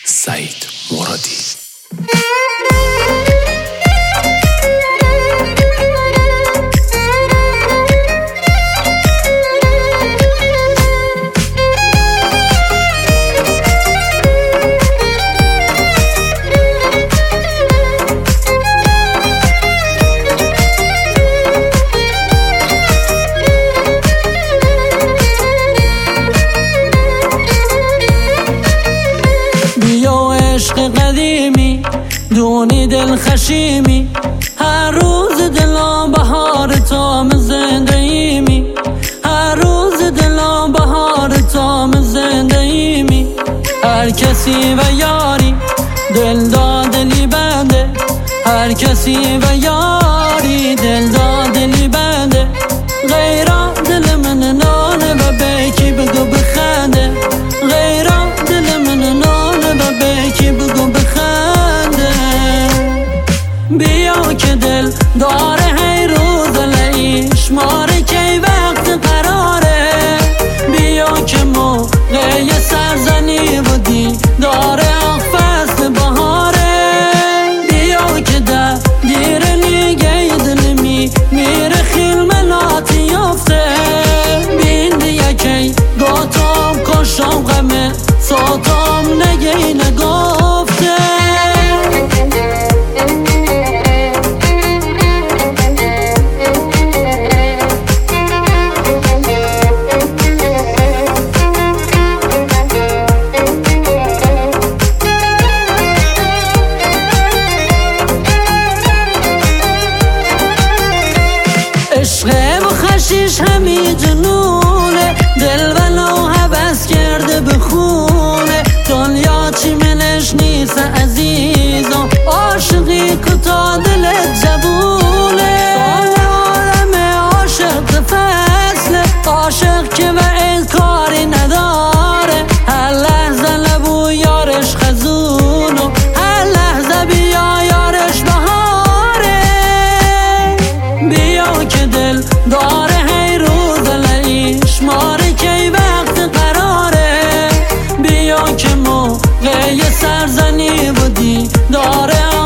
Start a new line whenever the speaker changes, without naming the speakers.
سعید مرادی.
عشق قدیمی دونی دل خشیمی، هر روز دلم بهار تام زنده ایمی، هر روز دلم بهار تام زنده ایمی. هر کسی و یاری دل دادلی بنده، هر کسی و یاری دل دادلی بنده. غیرا دل من نانه و بیکی بگو بخنده، غیرا دل من نانه و بیکی بگو بخنده. بیا که دل داره هی روز لعیش ماره کی وقت قراره، بیا که موقع سرزنی بودی داره آخ فصل بهاره. بیا که در دیر نیگه دل میره خیل مناتی یفته، بین دیگه کی گاتم کشم غمه ساتم نگی نگفته. عشق و خشیش همی جنونه، دل ولو حبس کرده بخونه. دنیا چی منش نیست عزیزم، عاشقی کتا دلت جبونه. آدم عاشق فصله، عاشق که و کاری نداره، هر لحظه لبو یارش خزونو، هر لحظه بیا یارش بهاره. بیا که دل داره هی روز لعیش ماره کی وقت قراره، بیا که موقع سرزنی بودی داره